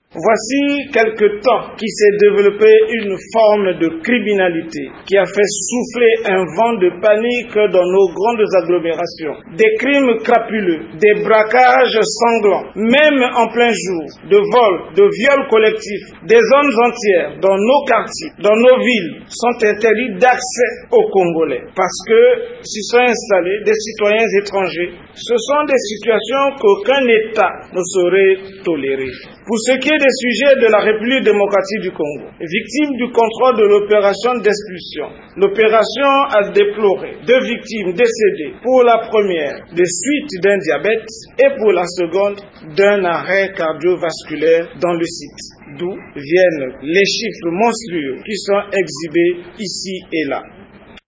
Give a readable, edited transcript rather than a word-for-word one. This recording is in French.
Voici quelque temps qui s'est développé une forme de criminalité qui a fait souffler un vent de panique dans nos grandes agglomérations. Des crimes crapuleux, des braquages sanglants, même en plein jour, de vols, de viols collectifs. Des zones entières dans nos quartiers, dans nos villes, sont interdits d'accès aux Congolais parce que s'y sont installés des citoyens étrangers. Ce sont des situations qu'aucun État ne saurait tolérer. Pour ce qui est des sujets de la République démocratique du Congo, victime du contrôle de l'opération d'expulsion, l'opération a déploré 2 victimes décédées, pour la première des suites d'un diabète et pour la seconde d'un arrêt cardiovasculaire dans le site, d'où viennent les chiffres monstrueux qui sont exhibés ici et là.